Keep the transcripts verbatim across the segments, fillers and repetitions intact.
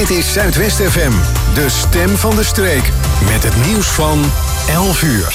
Dit is Zuidwest F M, de stem van de streek. Met het nieuws van elf uur.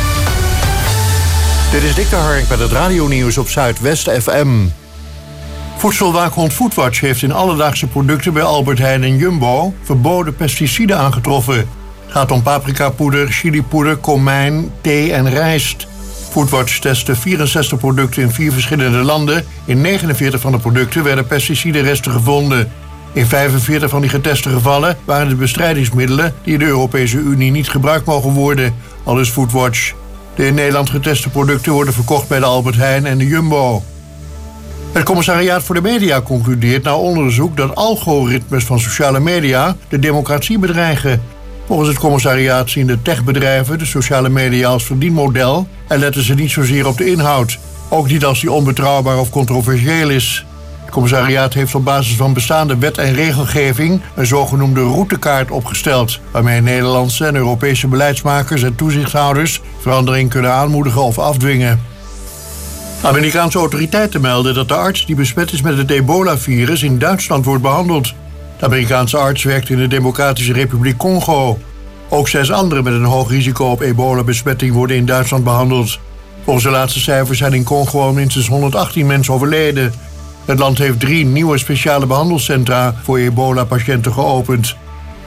Dit is Dick de Hark met het radionieuws op Zuidwest F M. Voedselwaakhond Foodwatch heeft in alledaagse producten bij Albert Heijn en Jumbo verboden pesticiden aangetroffen. Het gaat om paprikapoeder, chilipoeder, komijn, thee en rijst. Foodwatch testte vierenzestig producten in vier verschillende landen. In negenenveertig van de producten werden pesticidenresten gevonden. In vijfenveertig van die geteste gevallen waren het bestrijdingsmiddelen die in de Europese Unie niet gebruikt mogen worden, aldus Foodwatch. De in Nederland geteste producten worden verkocht bij de Albert Heijn en de Jumbo. Het Commissariaat voor de Media concludeert na onderzoek dat algoritmes van sociale media de democratie bedreigen. Volgens het commissariaat zien de techbedrijven de sociale media als verdienmodel en letten ze niet zozeer op de inhoud. Ook niet als die onbetrouwbaar of controversieel is. Het commissariaat heeft op basis van bestaande wet en regelgeving een zogenoemde routekaart opgesteld, waarmee Nederlandse en Europese beleidsmakers en toezichthouders verandering kunnen aanmoedigen of afdwingen. Amerikaanse autoriteiten melden dat de arts die besmet is met het ebola-virus in Duitsland wordt behandeld. De Amerikaanse arts werkt in de Democratische Republiek Congo. Ook zes anderen met een hoog risico op ebola-besmetting worden in Duitsland behandeld. Volgens de laatste cijfers zijn in Congo minstens honderdachttien mensen overleden. Het land heeft drie nieuwe speciale behandelcentra voor ebola-patiënten geopend.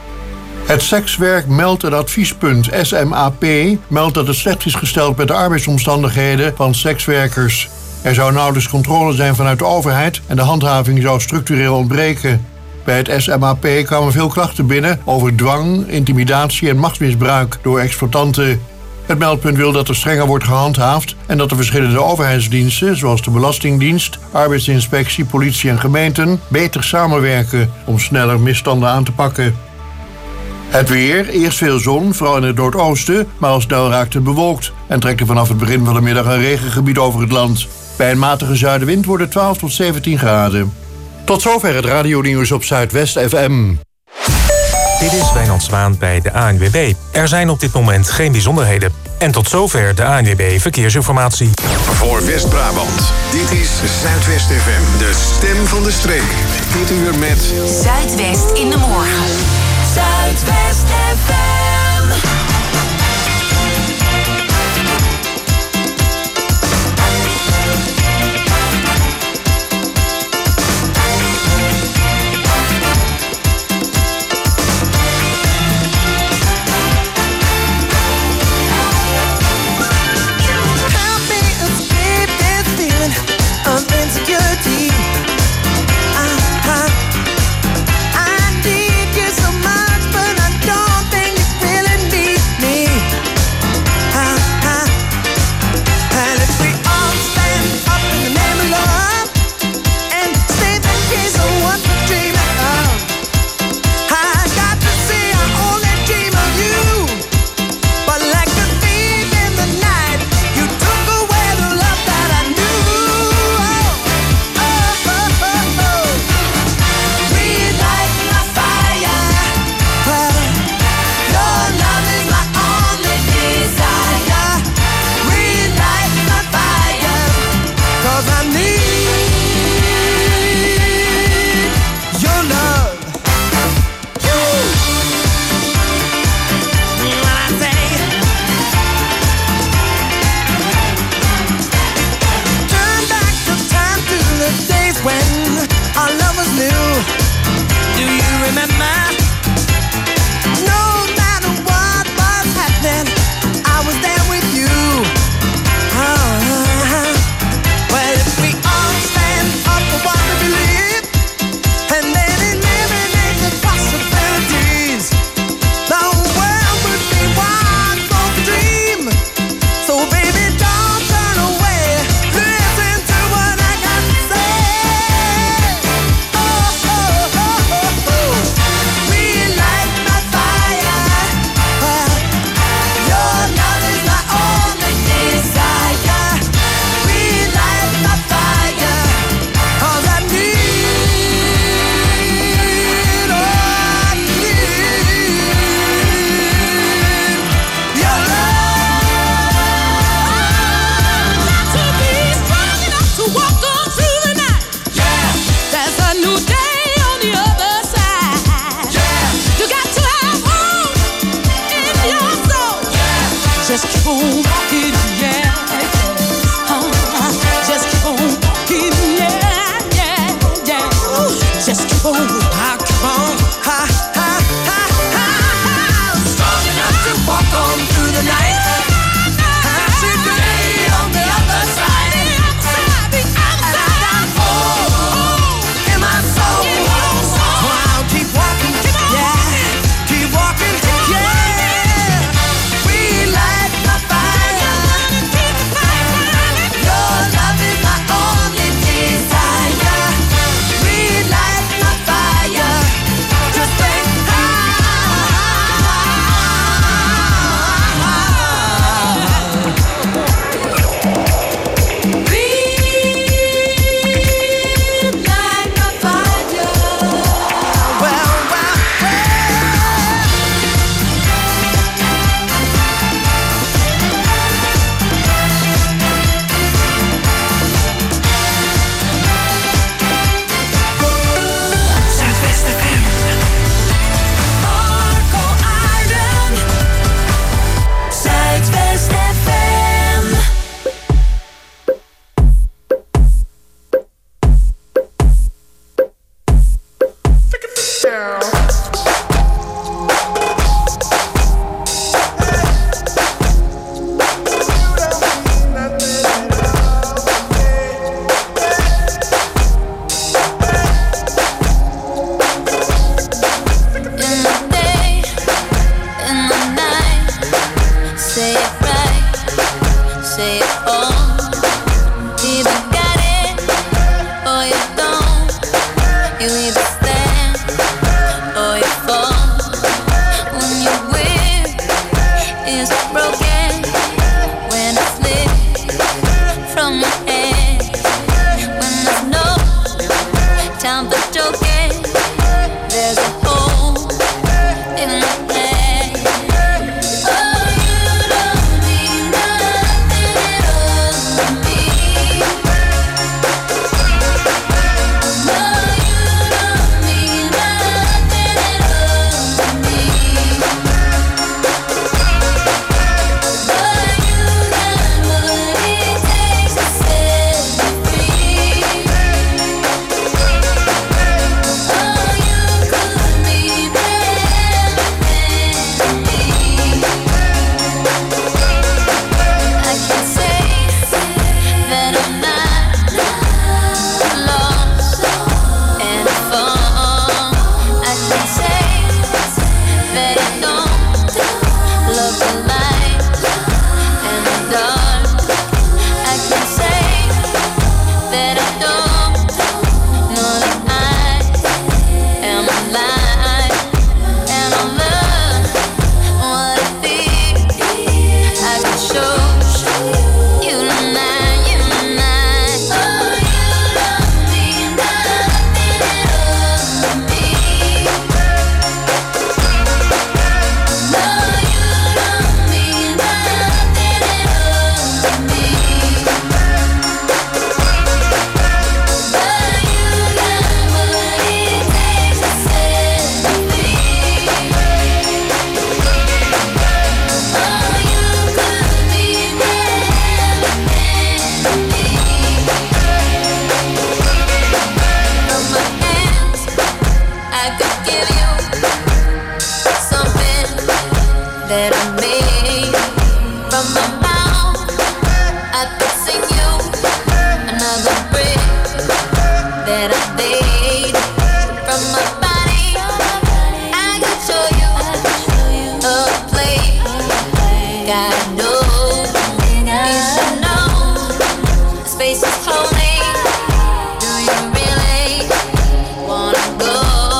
Het Sekswerk Meld- en Adviespunt S M A P meldt dat het slecht is gesteld met de arbeidsomstandigheden van sekswerkers. Er zou nauwelijks controle zijn vanuit de overheid en de handhaving zou structureel ontbreken. Bij het S M A P kwamen veel klachten binnen over dwang, intimidatie en machtsmisbruik door exploitanten. Het meldpunt wil dat er strenger wordt gehandhaafd en dat de verschillende overheidsdiensten, zoals de Belastingdienst, Arbeidsinspectie, politie en gemeenten, beter samenwerken om sneller misstanden aan te pakken. Het weer, eerst veel zon, vooral in het noordoosten, maar al snel raakt het bewolkt en trekt er vanaf het begin van de middag een regengebied over het land. Bij een matige zuidenwind wordt het twaalf tot zeventien graden. Tot zover het radionieuws op Zuidwest F M. Dit is Wijnand Zwaan bij de A N W B. Er zijn op dit moment geen bijzonderheden. En tot zover de A N W B Verkeersinformatie. Voor West-Brabant, dit is Zuidwest F M, de stem van de streek. Dit uur met Zuidwest in de morgen. Zuidwest F M. I, I, I need you so that I made from my mouth. I could sing you another brick that I laid from my body. I could show you a place. God knows you should know. Space is holy. Do you really wanna go?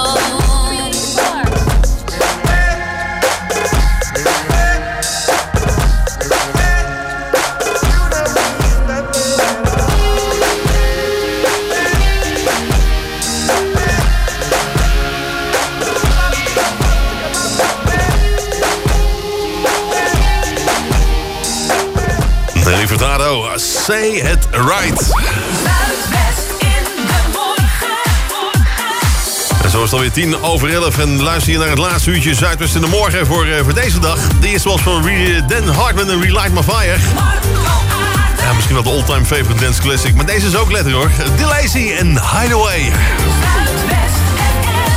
Nelly Furtado, say it right. Zuidwest in de morgen. En zo is het alweer tien over elf. En luister je naar het laatste uurtje Zuidwest in de morgen voor, uh, voor deze dag. De eerste was van Re- Dan Hartman en Relight My Fire. Ja, misschien wel de all-time favorite dance classic. Maar deze is ook lekker hoor. DeLacy en Hideaway. Zuidwest F M.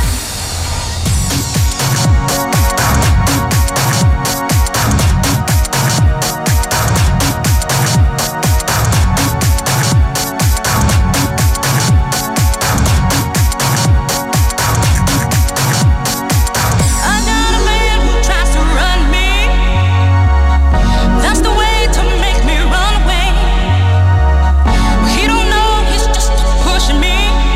I got a man who tries to run me. That's the way to make me run away. He don't know he's just pushing me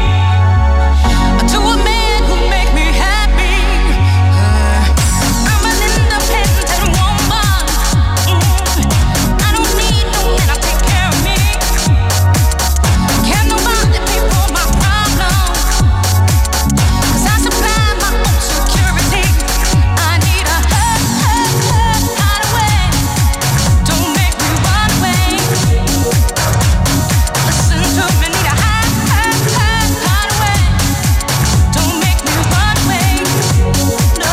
to a man who make me happy. I'm an independent woman. I don't need no man to take care of me. Can't nobody pay for my problems. 'Cause I supply my own security. I need a hug, hug, hug, hideaway. Don't make me run away. Listen to me, need a hug, hug, hug, hideaway. Don't make me run away. No,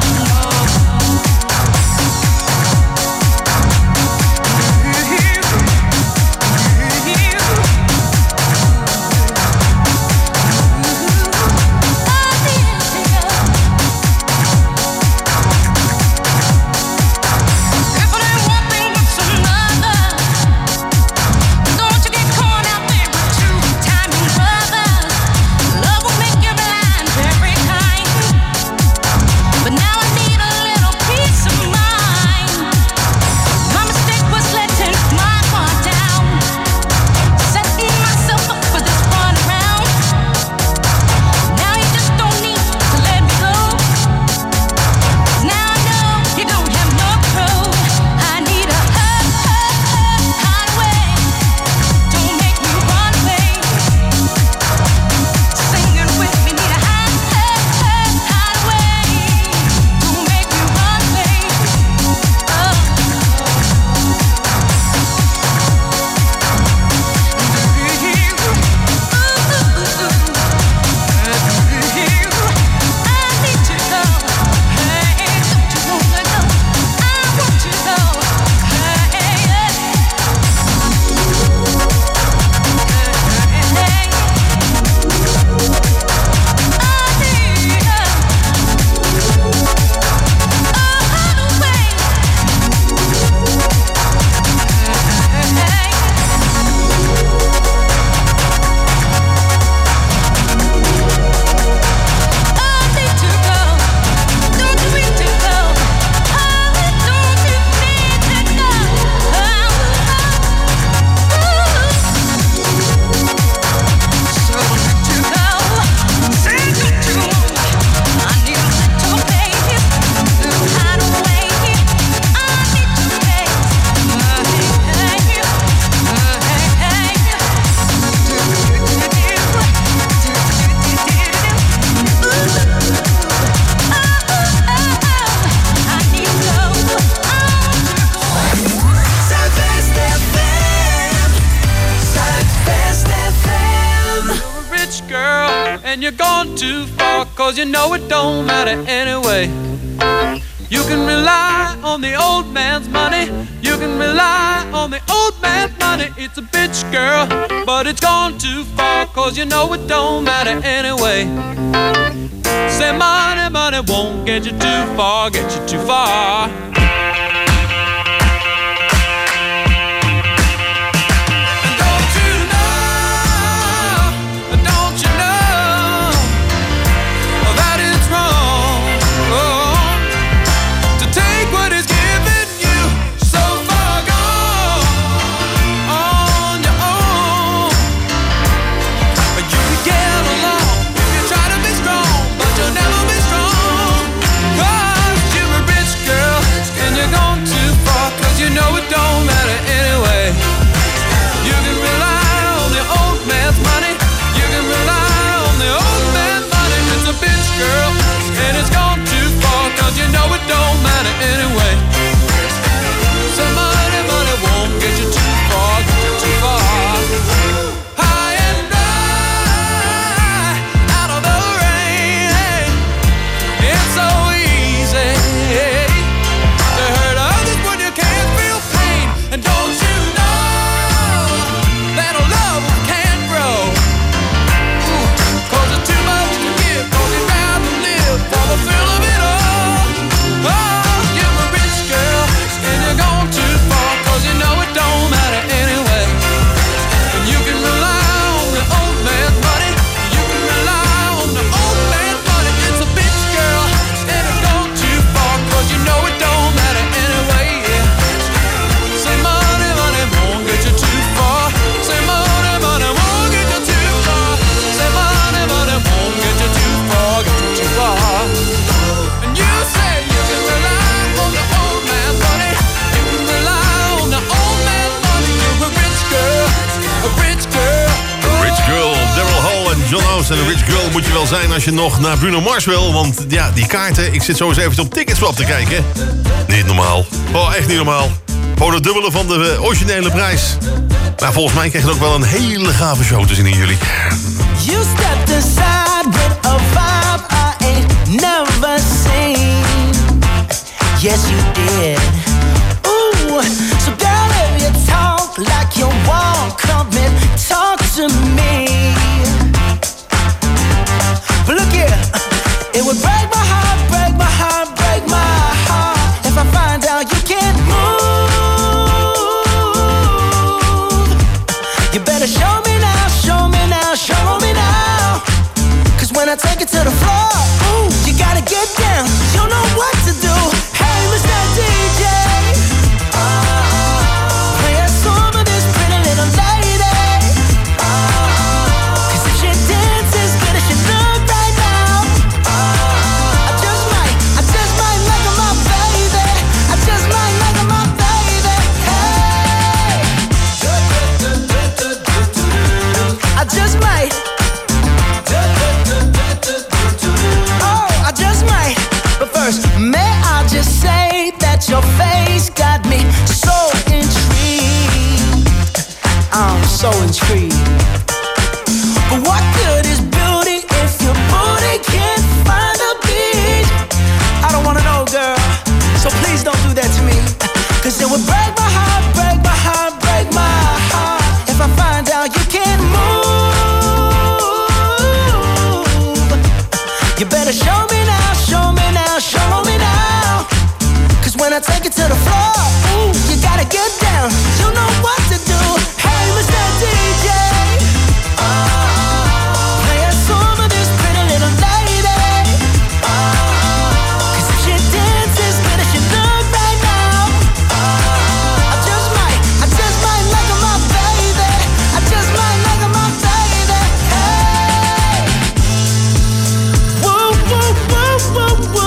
if it ain't one thing, it's another. Don't you get caught out there with two-timing brothers. Love will make you blind to every kind. But now I need a little peace of mind. My mistake was letting my guard down, setting myself up for this run around. Now you just don't need to let me go. 'Cause now I know you don't have no control. I need a hug, hug, hug, hideaway. Don't make me run away. Singing with me, need a hug, hug, hug, hideaway. Don't make me run away. Zuidwest F M. Zuidwest F M. You're a rich girl and you're gone too far, 'cause you know it don't matter anyway. You can rely on the old man's money. You can rely on the old man's money. It's a bitch, girl, but it's gone too far, 'cause you know it don't matter anyway. Say money, money won't get you too far, get you too far. En een rich girl moet je wel zijn als je nog naar Bruno Mars wil. Want ja, die kaarten, ik zit zo eens even op Ticketswap te kijken. Niet normaal. Oh, echt niet normaal. Gewoon het dubbele van de originele prijs. Maar volgens mij krijg je ook wel een hele gave show te zien in jullie. You stepped aside with a vibe I ain't never seen. Yes, you did. Ooh, so girl, if you talk like you walk, come and talk to me. But look here, it would break my heart, break my heart, break my heart if I find out you can't move. You better show me now, show me now, show me now. Cause when I take it to the floor, ooh, you gotta get down. You know what to do. Hey, Mister D J, oh, play a song of this pretty little lady. Oh, cause if she dances good as she look right now, I just might, I just might like her, my baby. I just might like her, my baby. Hey, I just might. Oh, I just might. But first, may I just say that your face got me so intrigued. I'm so intrigued. But what good is beauty if your booty can't find a beat? I don't wanna know, girl, so please don't do that to me. Cause it would break my heart, break my heart, break my heart if I find out you can't move. You better show me now, show me now, show me now. Cause when I take it to the floor, ooh, you gotta get down. You know what to do. Hey, Mister D J, oh, play a song of this pretty little lady. Oh, cause if she dances good as she look right now, I just might, I just might like her, my baby. I just might like her, my baby. Hey, woo, woo, woo, woo, woo.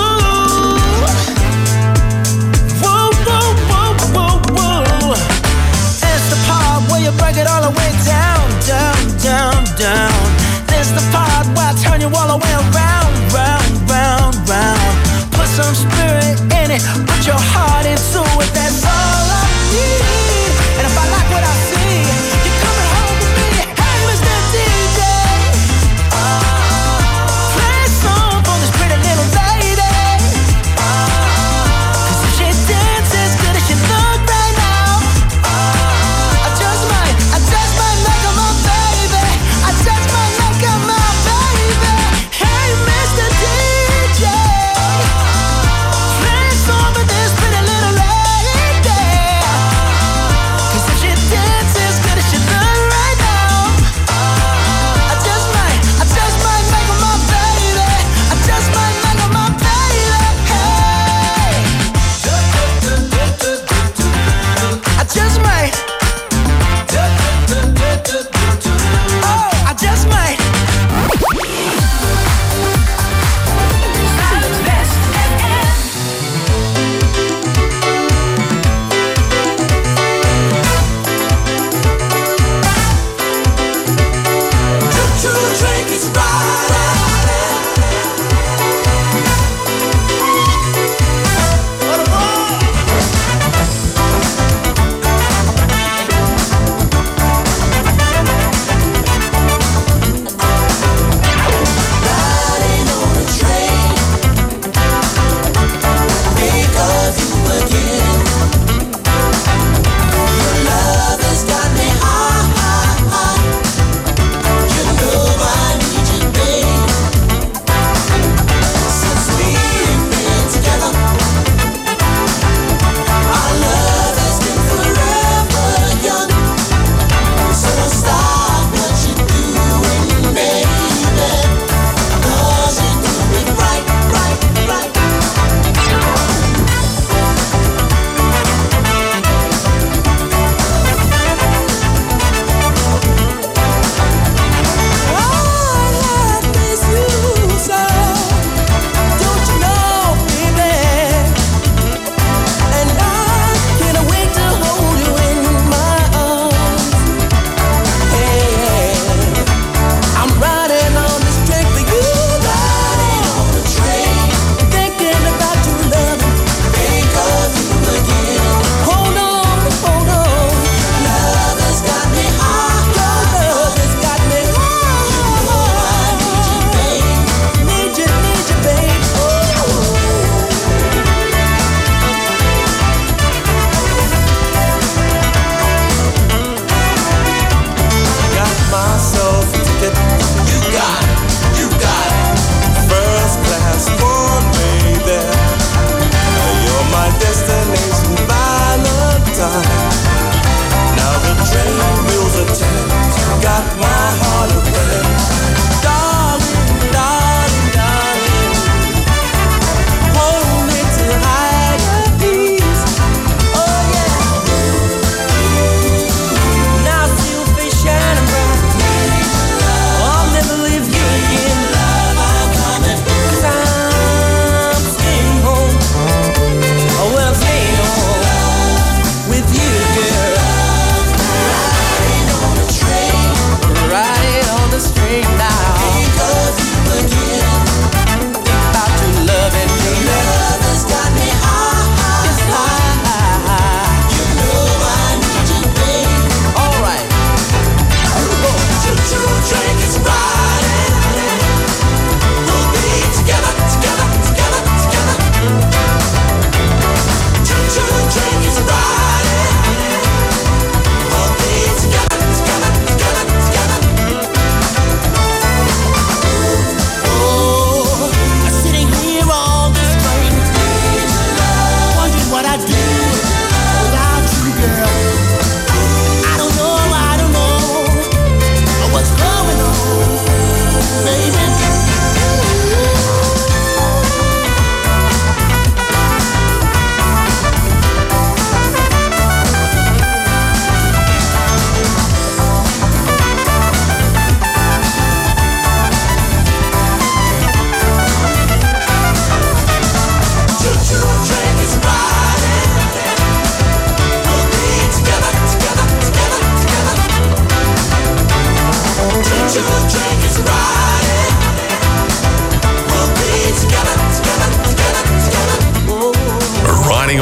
Woo, woo, woo, woo, woo. It's the part where you break it all the way down, down, down, down. It's the part where I turn you all the way around, round, round, round. Put some spirit in it, put your heart into it. That's all I need. And if I like what I see, you're coming home with me. Hey, Mister D J, oh, play a song for this pretty little lady. Oh, cause if she dances good as she look right now, I just might, I just might like her, my baby. I just might like her, my baby. Hey, Mister D J.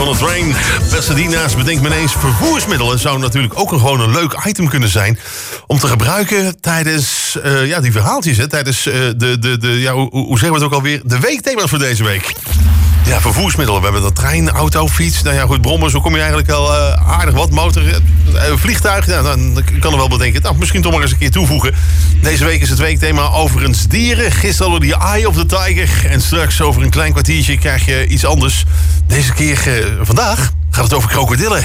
on a Train. Pasadena's bedenkt men eens vervoersmiddelen zou natuurlijk ook een, gewoon een leuk item kunnen zijn om te gebruiken tijdens uh, ja, die verhaaltjes, hè, tijdens uh, de, de, de ja, hoe, hoe zeggen we het ook alweer, de weekthema's voor deze week. Ja, vervoersmiddelen. We hebben de trein, auto, fiets. Nou ja, goed, brommen, zo kom je eigenlijk al uh, aardig wat. Motor, uh, vliegtuig. Nou, dan kan er wel bedenken. Nou, misschien toch maar eens een keer toevoegen. Deze week is het weekthema overigens dieren. Gisteren hadden we die Eye of the Tiger. En straks over een klein kwartiertje krijg je iets anders. Deze keer, uh, vandaag, gaat het over krokodillen.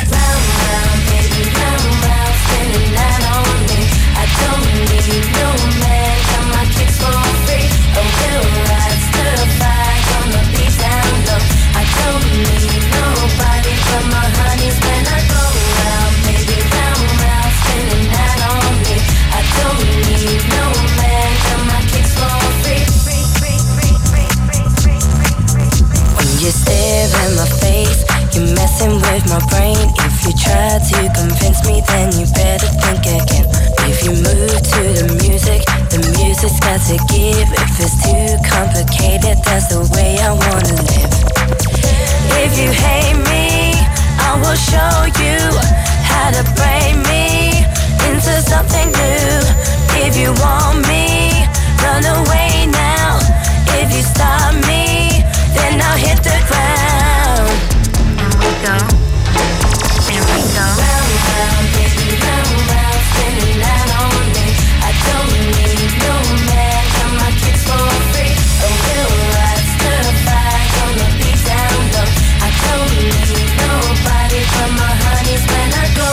You stare in my face, you're messing with my brain. If you try to convince me, then you better think again. If you move to the music, the music's got to give. If it's too complicated, that's the way I wanna live. If you hate me, I will show you how to break me into something new. If you want me, run away now. If you stop me, then I'll hit the ground. And we go, and we go. Round, round, baby, round, round, spinning that on me. I don't need no man, got my kicks for free. A real ride, stir fry, gonna be down low. I don't need nobody but my honeys when I go.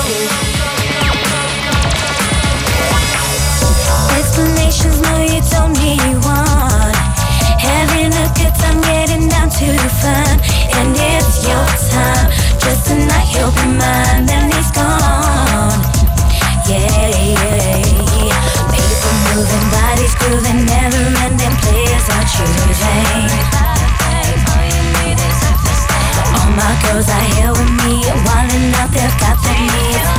Explanations, no, you don't need one. Having a good time, getting down to the fun. And it's your time, just tonight you'll be mine. Then he's gone, yeah, yeah. People moving, bodies grooving, never-ending players are choosing. All my girls are here with me, wilding out, they've got the needs.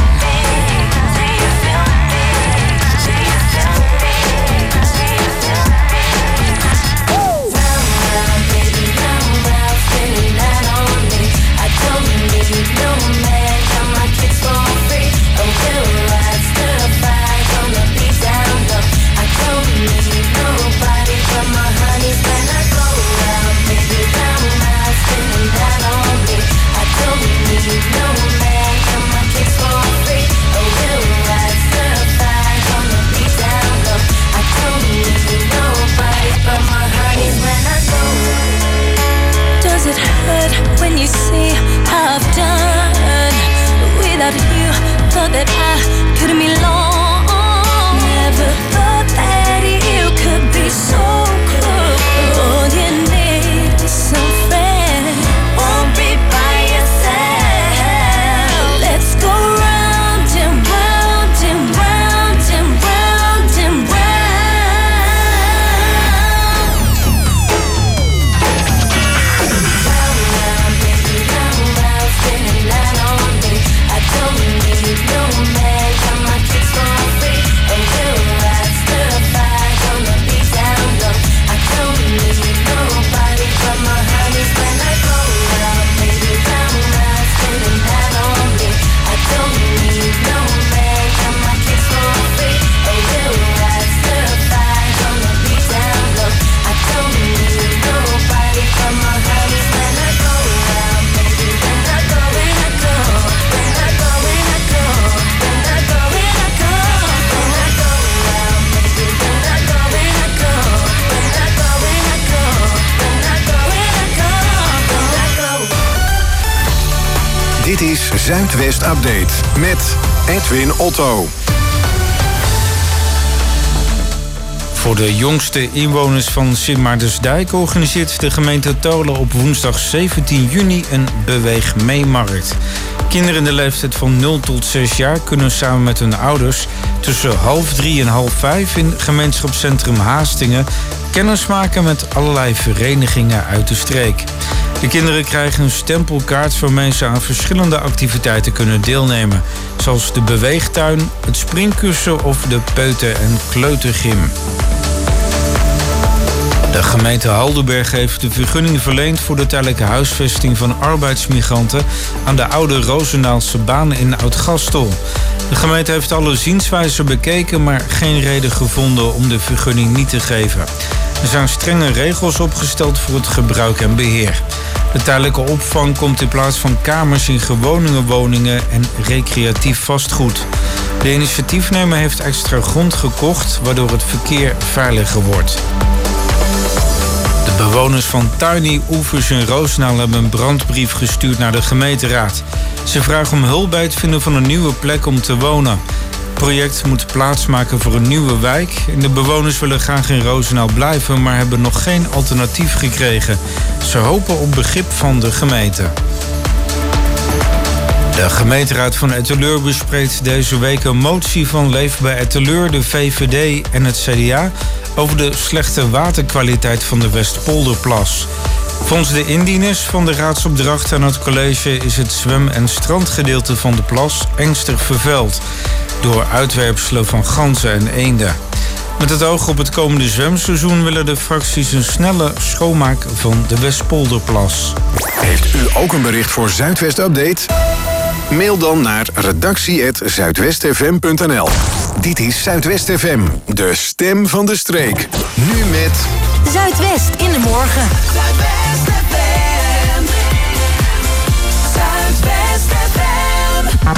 No man, got my kicks for free. A real ride, stir fry, gonna be down low. I don't need nobody but my honeys when I go round, baby, round, round, spinning that on me. I don't need no man, got my kicks for free. A real ride, stir fry, gonna be down low. I don't need nobody but my honeys when I go. Does it hurt when you see how I've done without you? Thought that I couldn't be long. Never thought that you could be so close. All you need is some friend. Won't be by yourself. Let's go round and round and round and round and round. No man, got my kicks for free. A real ride, stir fry, gonna be down low. I don't need nobody but my honeys when I go round, baby, round, round, spinning that on me. I don't need no man, got my kicks for free. A real ride, stir fry, gonna be down low. I don't need nobody but my honeys when I go round, baby, when I go, when I go, when I go, when I go. When I go, when I go, when I go round, baby. When I go, when I go, when I go, when I go, when I go, when I go, when I go. Dit is Zuidwest Update met Edwin Otto. Voor de jongste inwoners van Sint Maartensdijk organiseert de gemeente Tolen op woensdag zeventien juni een Beweeg Mee-markt. Kinderen in de leeftijd van nul tot zes jaar kunnen samen met hun ouders tussen half drie en half vijf in gemeenschapscentrum Haastingen kennis maken met allerlei verenigingen uit de streek. De kinderen krijgen een stempelkaart waarmee ze aan verschillende activiteiten kunnen deelnemen, zoals de beweegtuin, het springkussen of de peuter- en kleutergym. De gemeente Haldenberg heeft de vergunning verleend voor de tijdelijke huisvesting van arbeidsmigranten aan de oude Roosendaalse baan in Oud-Gastel. De gemeente heeft alle zienswijzen bekeken, maar geen reden gevonden om de vergunning niet te geven. Er zijn strenge regels opgesteld voor het gebruik en beheer. De tijdelijke opvang komt in plaats van kamers in gewone woningen en recreatief vastgoed. De initiatiefnemer heeft extra grond gekocht, waardoor het verkeer veiliger wordt. De bewoners van Tiny Oevers in Roosendaal hebben een brandbrief gestuurd naar de gemeenteraad. Ze vragen om hulp bij het vinden van een nieuwe plek om te wonen. Het project moet plaatsmaken voor een nieuwe wijk. En de bewoners willen graag in Roosendaal blijven, maar hebben nog geen alternatief gekregen. Ze hopen op begrip van de gemeente. De gemeenteraad van Etteleur bespreekt deze week een motie van Leef bij Etteleur, de V V D en het C D A over de slechte waterkwaliteit van de Westpolderplas. Volgens de indieners van de raadsopdracht aan het college is het zwem- en strandgedeelte van de plas ernstig vervuild door uitwerpselen van ganzen en eenden. Met het oog op het komende zwemseizoen willen de fracties een snelle schoonmaak van de Westpolderplas. Heeft u ook een bericht voor Zuidwest Update? Mail dan naar redactie apenstaartje zuidwestfm punt n l. Dit is Zuidwest F M, de stem van de streek. Nu met Zuidwest in de morgen. Zuidwest F M. Zuidwest F M.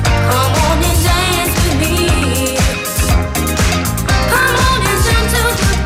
Come on and jump to the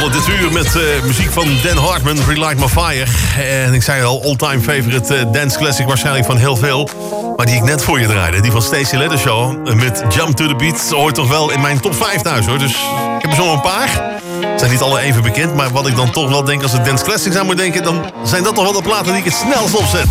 begonnen dit uur met uh, muziek van Dan Hartman, Relight My Fire. En ik zei al, all-time favorite uh, dance classic waarschijnlijk van heel veel. Maar die ik net voor je draaide, die van Stacey Leather Show... Uh, met Jump to the Beat, hoort toch wel in mijn top vijf thuis, hoor. Dus ik heb er zo een paar. Ze zijn niet alle even bekend, maar wat ik dan toch wel denk... als ik dance classics aan moet denken... dan zijn dat toch wel de platen die ik het snelst opzet.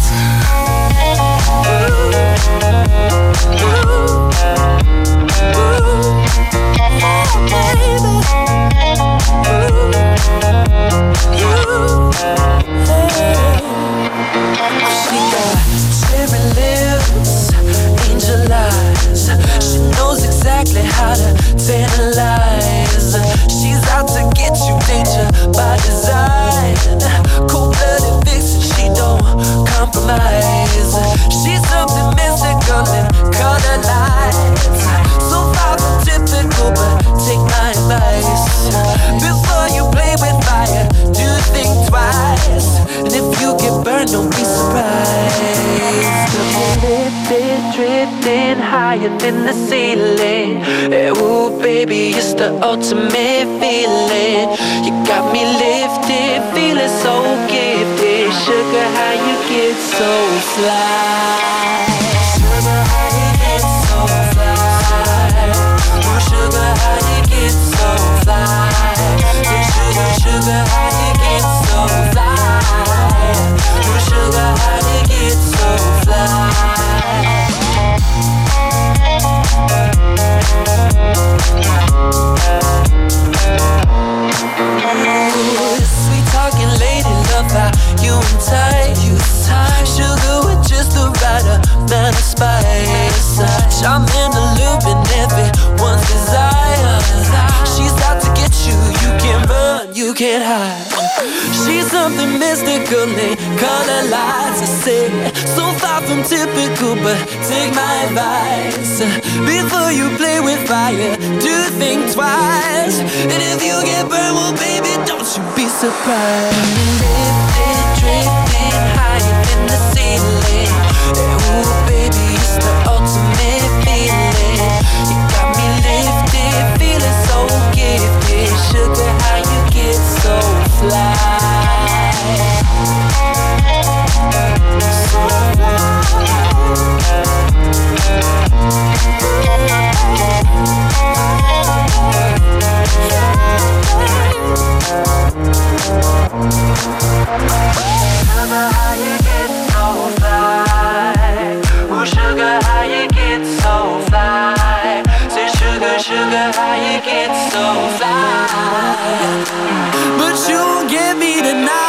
She got cherry lips, angel eyes. She knows exactly how to tantalize. She's out to get you, danger by design. Cold-blooded vixen, she don't compromise. She's something mystical and color lights. So far from typical, but take my advice. Before you play with fire, do think twice. And if you get burned, don't be surprised. Lifted, drifting higher than the ceiling. Ooh, baby, it's the ultimate feeling. You got me lifted, feeling so gifted. Sugar, how you get so fly? Sugar, how you get so fly? Oh, sugar, how you get so fly? Sugar, sugar, how you get so fly? Oh, sugar, how you get so fly? Ooh, sweet talking lady, love how you entice. Sugar with just the right amount of spice. Charming, alluring, everyone's desire. She's out to get you, you can't run, you can't hide. She's something mystical and color lights. I say, so far from typical, but take my advice. Before you play with fire, do think twice. And if you get burned, well baby, don't you be surprised. Lifted, drifting higher than the ceiling. Ooh baby, it's the ultimate feeling. You got me lifted, feeling so gifted. Sugar, how you get so fly? So Sugar, how you get so fly? Ooh, sugar, how you get so fly? Say, sugar, sugar, how you get so fly? But you won't get me tonight.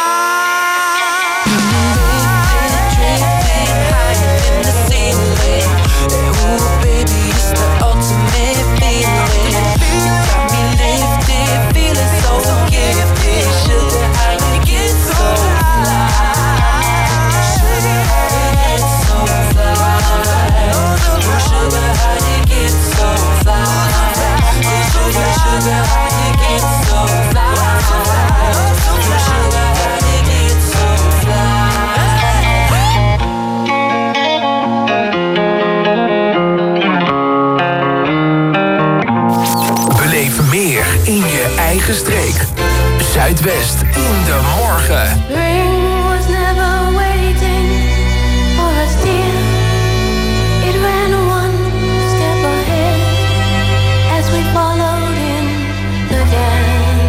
Streek. Zuidwest in de morgen. Rain was never waiting for us, dear. It ran one step ahead as we followed in the dance.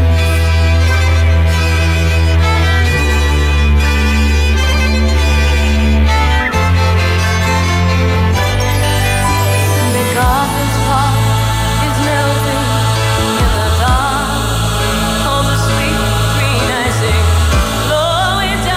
The Gotham's heart is melting in the dark. All the sweet green icing, blow it down.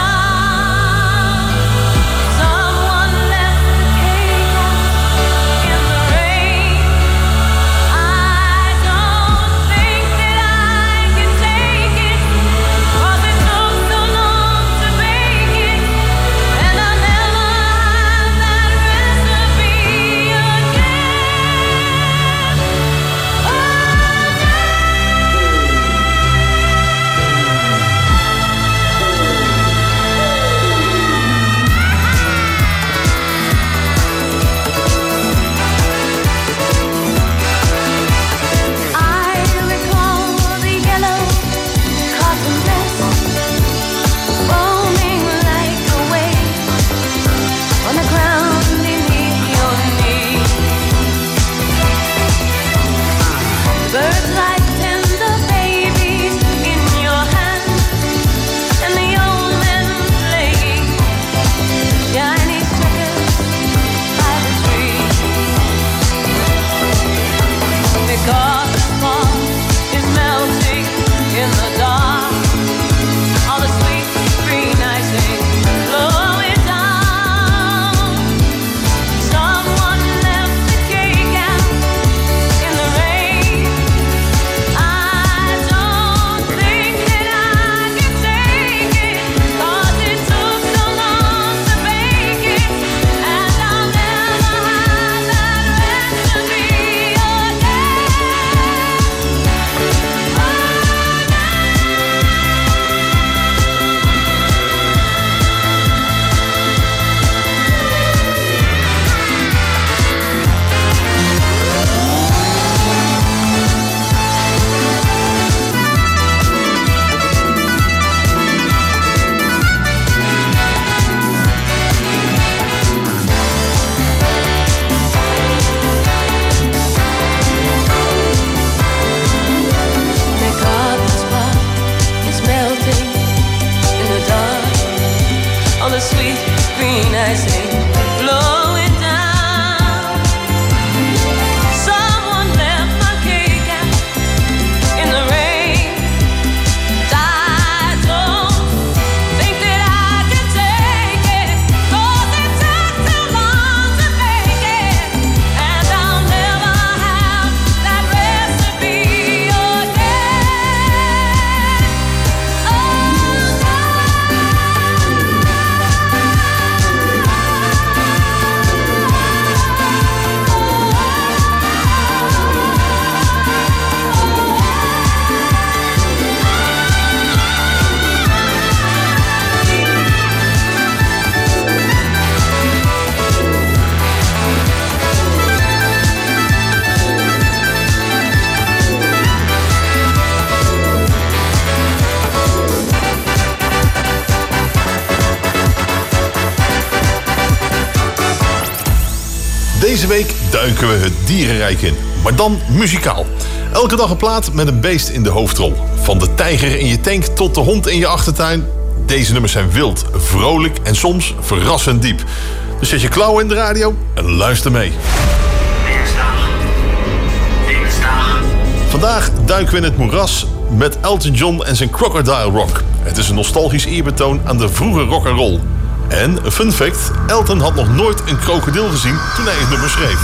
Deze week duiken we het dierenrijk in, maar dan muzikaal. Elke dag een plaat met een beest in de hoofdrol. Van de tijger in je tank tot de hond in je achtertuin. Deze nummers zijn wild, vrolijk en soms verrassend diep. Dus zet je klauwen in de radio en luister mee. Dinsdag. Dinsdag. Vandaag duiken we in het moeras met Elton John en zijn Crocodile Rock. Het is een nostalgisch eerbetoon aan de vroege rock'n'roll. En, een fun fact, Elton had nog nooit een krokodil gezien toen hij het nummer schreef.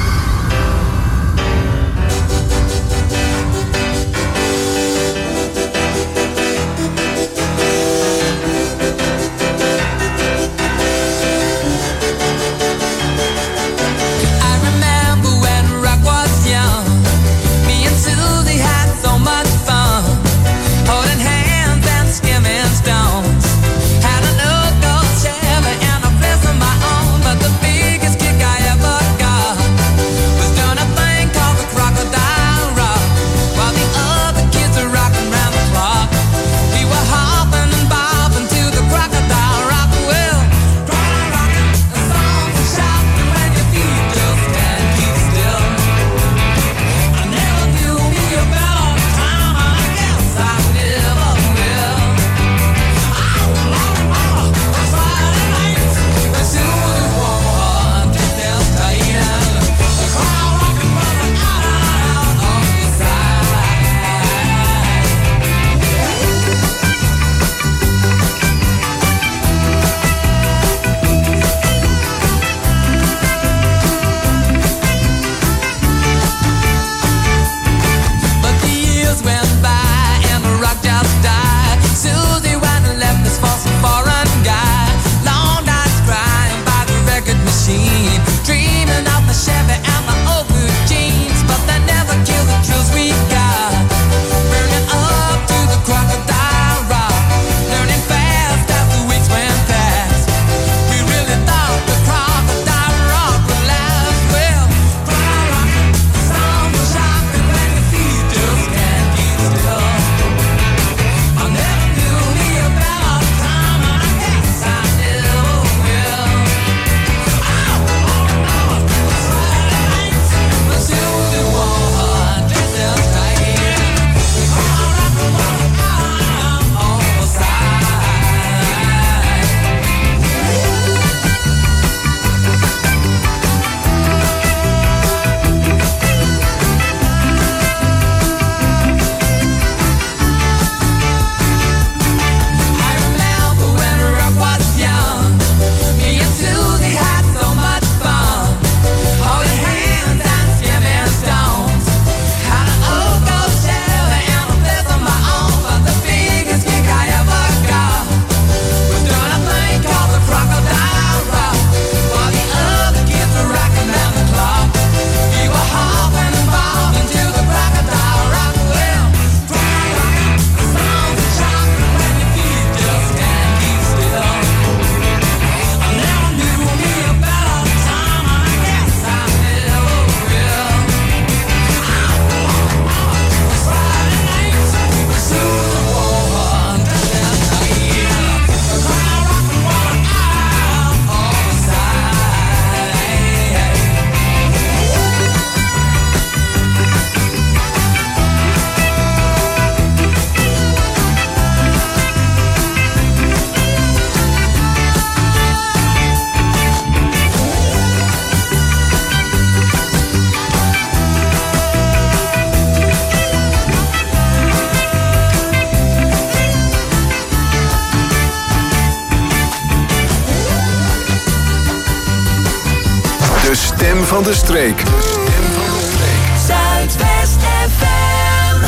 De stem van de streek. De stem van de streek. Zuidwest F M.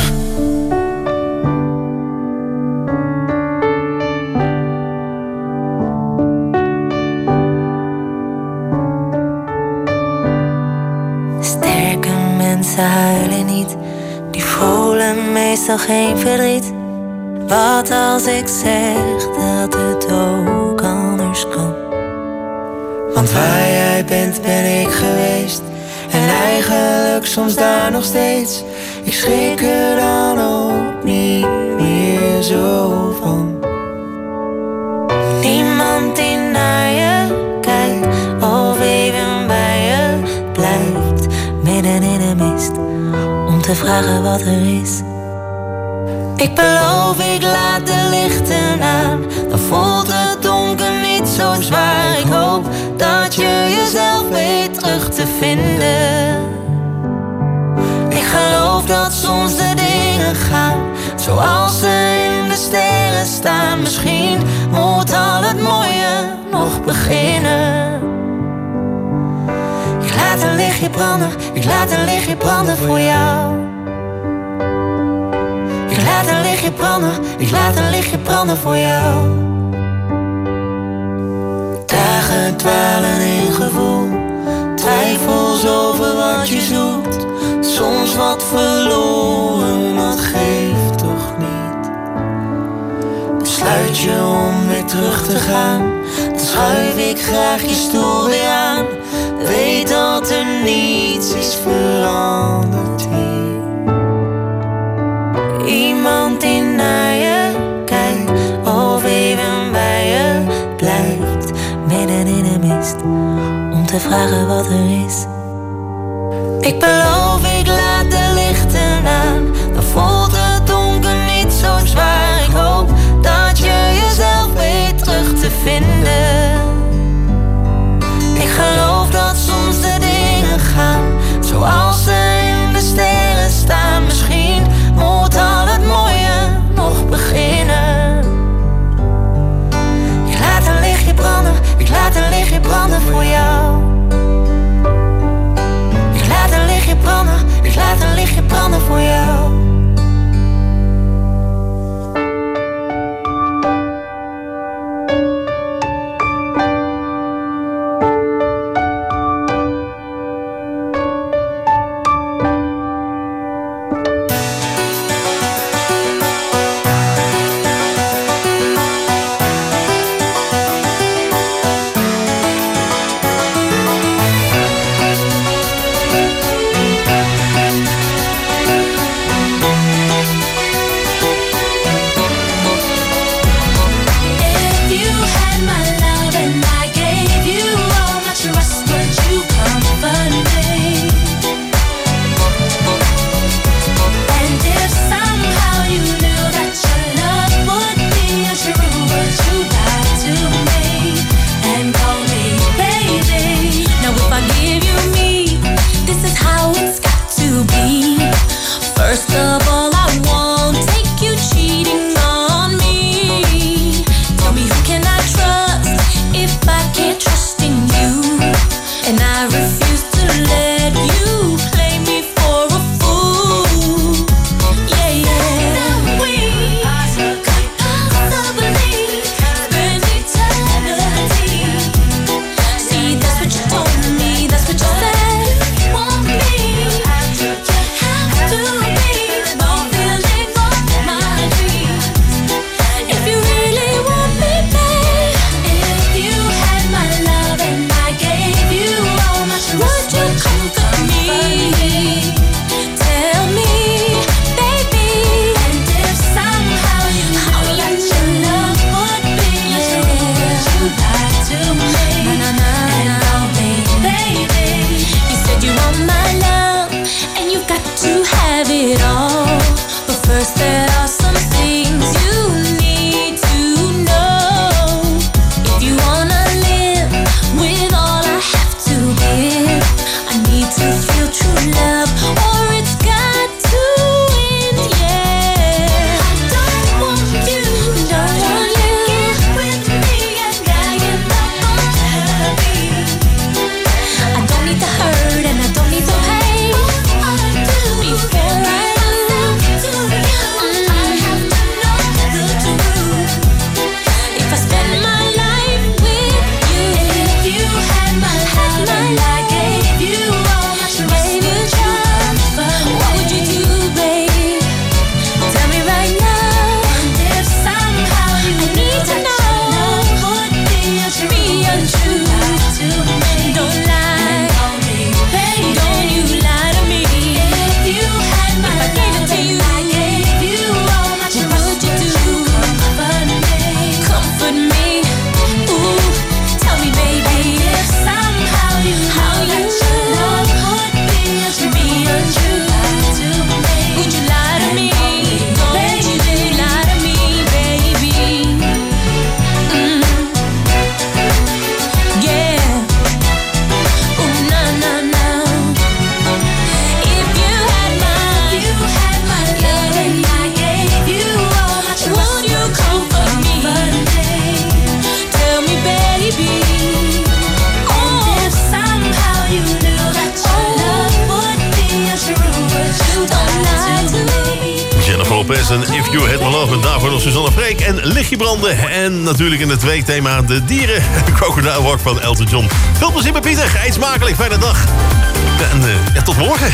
Sterke mensen huilen niet, die voelen meestal geen verdriet. Wat als ik zeg dat het ook anders kan? Want waar jij bent, ben ik geweest. En eigenlijk soms daar nog steeds. Ik schrik er dan ook niet meer zo van. Niemand die naar je kijkt of even bij je blijft. te vragen wat er is. Ik beloof, ik laat de lichten aan. Dan voelt het donker niet zo zwaar. Ik hoop dat je jezelf weet terug te vinden. Ik geloof dat soms de dingen gaan zoals ze in de sterren staan. Misschien moet al het mooie nog beginnen. Ik laat een lichtje branden, ik laat een lichtje branden voor jou. Ik laat een lichtje branden, ik laat een lichtje branden voor jou. Dagen dwalen in gevoel, twijfels over wat je zoekt. Soms wat verloren, dat geeft toch niet. Besluit je om weer terug te gaan, dan schuif ik graag je stoel weer aan. Weet dat er niets is veranderd hier. Iemand die naar je kijkt of even bij je blijft, midden in de mist, om te vragen wat er is. Ik beloof, ik laat de lichten aan. Dan voelt het donker niet zo zwaar. Ik hoop dat je jezelf weet terug te vinden. Ik geloof dat soms de dingen gaan zoals ze in de sterren staan. Misschien moet al het mooie nog beginnen. Ik laat een lichtje branden, ik laat een lichtje branden voor jou. Ik laat een lichtje branden, Jazz en If You Had My Love. En daarvoor nog Suzanne Freek en Lichtje Branden. En natuurlijk in het weekthema de dieren. Crocodile Walk van Elton John. Veel plezier met Pieter. Eet smakelijk. Fijne dag. En uh, ja, tot morgen.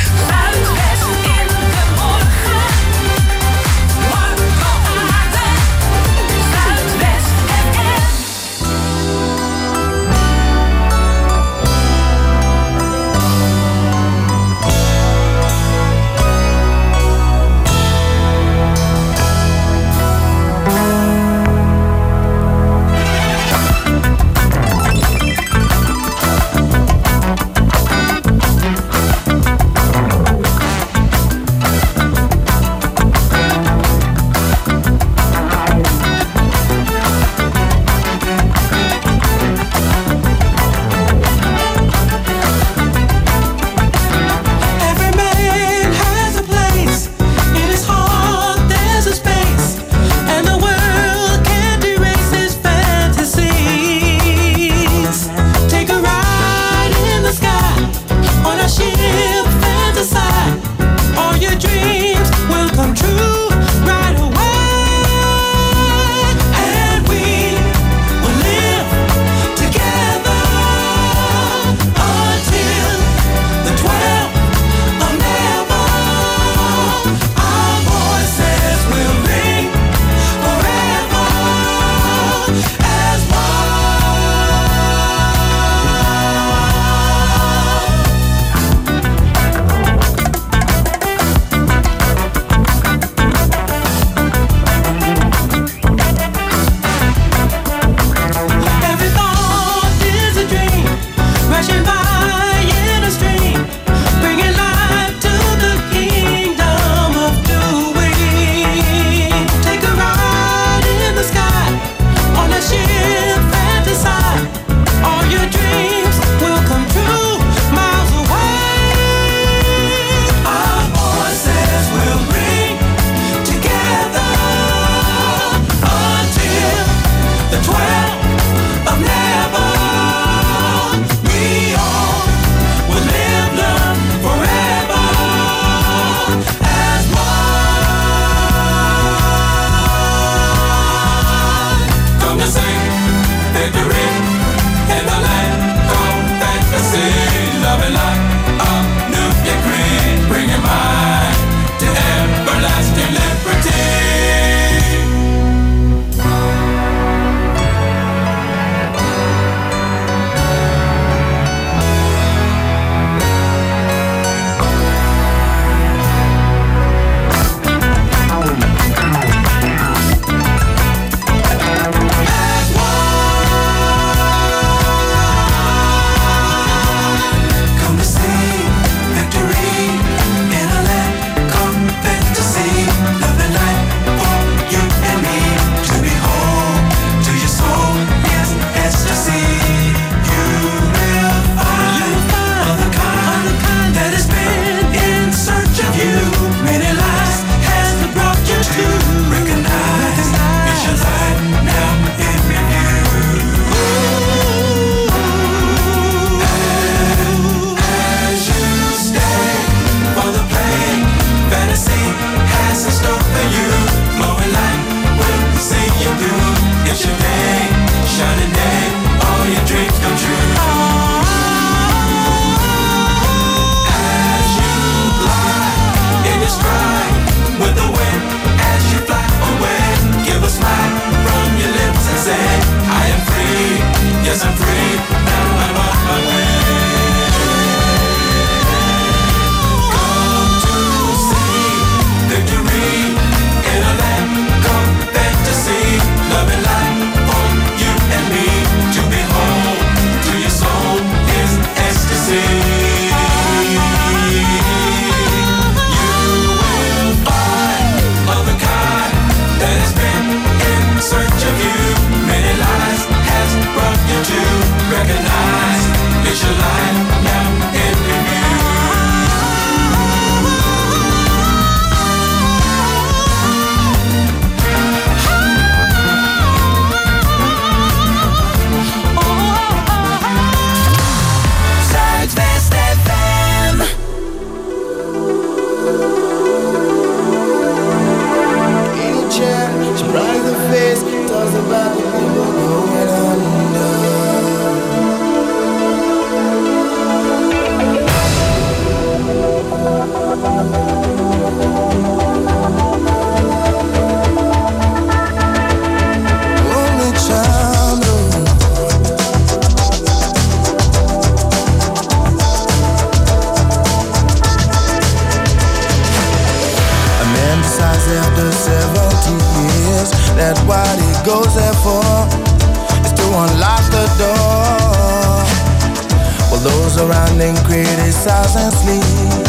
That what he goes there for is to unlock the door. While those around him criticize and sleep.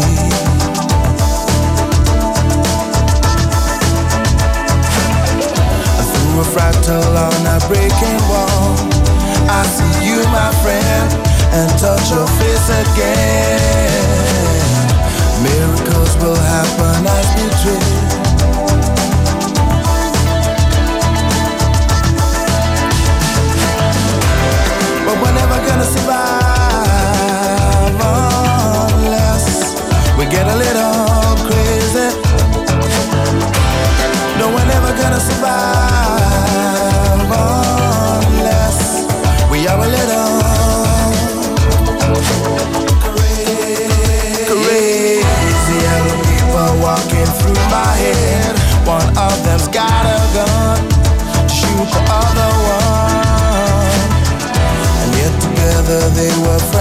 Through a fractal on a breaking wall, I see you, my friend, and touch your face again. Miracles will happen as we dream. But we're never gonna survive unless we get a little crazy. No, we're never gonna survive unless we are a little crazy. Crazy young people walking through my head. One of them's got a gun to shoot the other one. Together they were